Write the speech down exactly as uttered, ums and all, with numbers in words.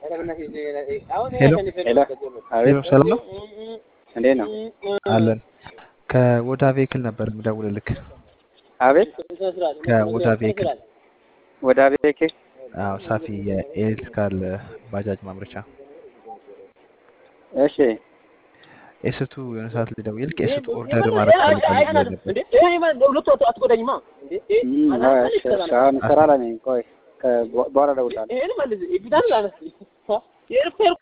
ሄሎ ሄሎ አቤት ሰላም ነው እንዴት ነው አለን ከወዳ ቬክል ነበር የምደውልልክ አቤት ከወዳ ቬክል ወዳ ቤኬ አዎ ሳፊ የኤሌክትሪካል ባጃጅ ማምረቻ እሺ ኤስቱ የሆነ ሰዓት ላይ ደውዬልክ ኤስቱ ኦርደር ማድረግ ፈልጋለሁ ነበር እኔ ማለት ሁለቱ አትጎዳኝማ እንዴ እሺ አሁን ስራ ላይ ነኝ ቆይ በኋላ እደውልልሃለሁ ይሄን ማለት ይብዳል አለ